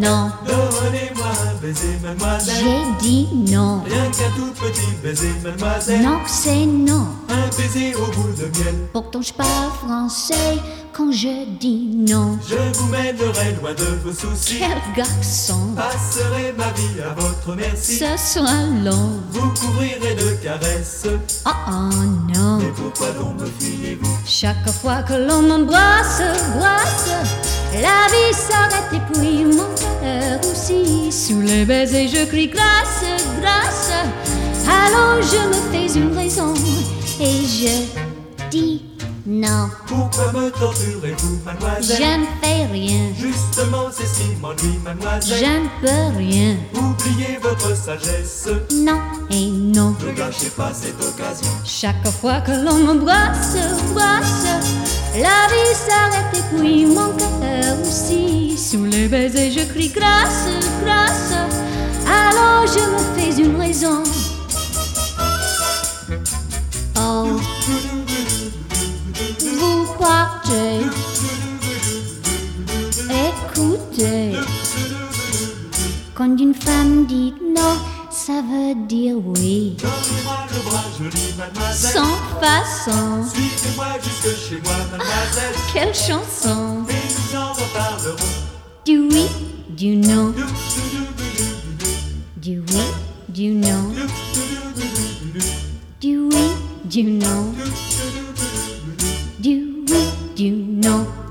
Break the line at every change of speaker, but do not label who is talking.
non.
Donnez-moi un baiser, mademoiselle.
J'ai dit non.
Rien qu'un tout petit baiser, mademoiselle.
Non, c'est non.
Un baiser au bout de miel.
Pourtant je parle français quand je dis non.
Je vous mènerai loin de vos soucis.
Quel garçon,
Passerai ma vie à votre merci.
ce sera long.
Vous couvrirez de caresses.
Oh oh non.
Mais pourquoi donc me fuyez-vous?
Chaque fois que l'on m'embrasse, brasse, la vie s'arrête et puis mon cœur aussi. Sous les baisers je crie grâce, grâce. Alors je me fais une raison et je dis non.
Pourquoi me torturez-vous, mademoiselle?
Je ne fais rien,
Justement, c'est ce qui m'ennuie, mademoiselle.
je ne peux rien.
Oubliez votre sagesse.
Non et non.
Ne gâchez pas cette occasion.
Chaque fois que l'on m'embrasse, brasse, la vie s'arrête et puis mon cœur aussi. Sous les baisers je crie grâce, grâce. Alors je me fais une raison. Oh, vous partez. Écoutez, quand une femme dit non, ça veut dire oui.
Donnez-moi le bras, jolie mademoiselle.
Sans façon.
Suivez-moi jusque chez moi, mademoiselle.
Quelle chanson.
Et nous en reparlerons.
Du oui, du non. Du oui, du non. Du oui, du non. Du oui, du non.